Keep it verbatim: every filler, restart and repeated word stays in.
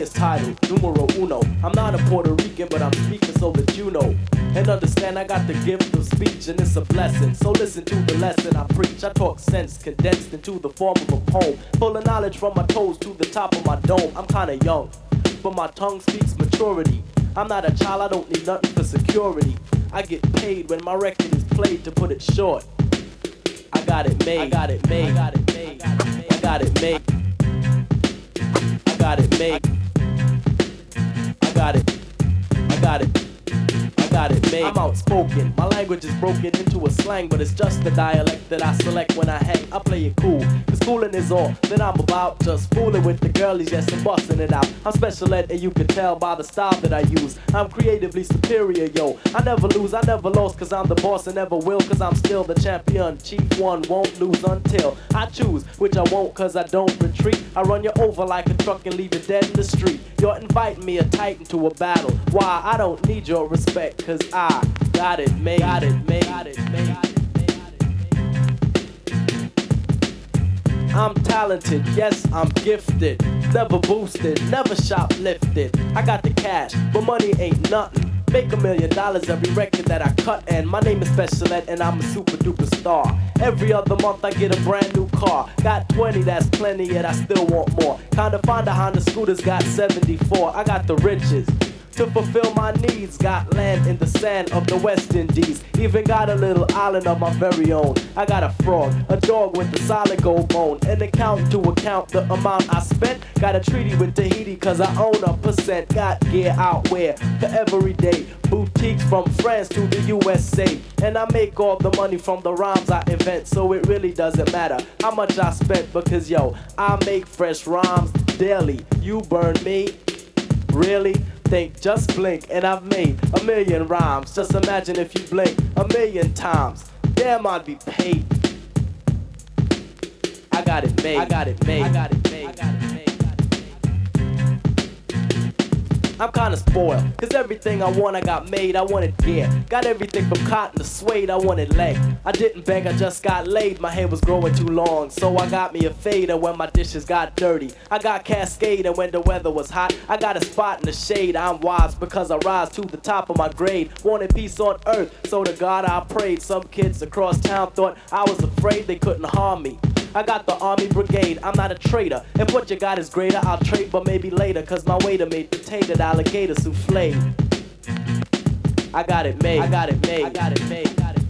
highest title, numero uno. I'm not a Puerto Rican, but I'm speaking so that you know. And understand I got the gift of speech and it's a blessing. So listen to the lesson I preach. I talk sense condensed into the form of a poem. Full of knowledge from my toes to the top of my dome. I'm kinda young, but my tongue speaks maturity. I'm not a child, I don't need nothing for security. I get paid when my record is played, to put it short. I got it made, I got it made, I got it made, I got it made, I got it made, I got it, I got it. Got it made. I'm outspoken, my language is broken into a slang, but it's just the dialect that I select when I hang. I play it cool, cause coolin' is all that I'm about. Just fooling with the girlies, yes, and bustin' it out. I'm special ed, and you can tell by the style that I use. I'm creatively superior, yo. I never lose, I never lost, cause I'm the boss and never will, cause I'm still the champion. Chief one won't lose until I choose, which I won't, cause I don't retreat. I run you over like a truck and leave you dead in the street. You're inviting me a titan to a battle. Why? I don't need your respect, cause I got it made, got it made, got it made. I'm talented, yes, I'm gifted. Never boosted, never shoplifted. I got the cash, but money ain't nothing. Make a million dollars every record that I cut, and my name is Special Ed, and I'm a super duper star. Every other month I get a brand new car. Got twenty, that's plenty, yet I still want more. Kinda find a Honda Scooter's got seventy-four. I got the riches to fulfill my needs. Got land in the sand of the West Indies. Even got a little island of my very own. I got a frog, a dog with a solid gold bone. An accountant to account the amount I spent. Got a treaty with Tahiti cause I own a percent. Got gear out where for every day. Boutiques from France to the U S A. And I make all the money from the rhymes I invent. So it really doesn't matter how much I spent, because yo, I make fresh rhymes daily. You burn me? Really? Think, just blink, and I've made a million rhymes. Just imagine if you blink a million times. Damn, I'd be paid. I got it made. I got it made. I got it made. I got it made. I'm kinda spoiled, cause everything I want I got made. I wanted gear, got everything from cotton to suede. I wanted leg, I didn't beg, I just got laid. My hair was growing too long, so I got me a fader when my dishes got dirty. I got Cascade, and when the weather was hot, I got a spot in the shade. I'm wise because I rise to the top of my grade. Wanted peace on earth, so to God I prayed. Some kids across town thought I was afraid they couldn't harm me. I got the army brigade, I'm not a traitor. If what you got is greater, I'll trade, but maybe later. Cause my waiter made potato alligator souffle. I got it made, I got it made, I got it made, I got it made.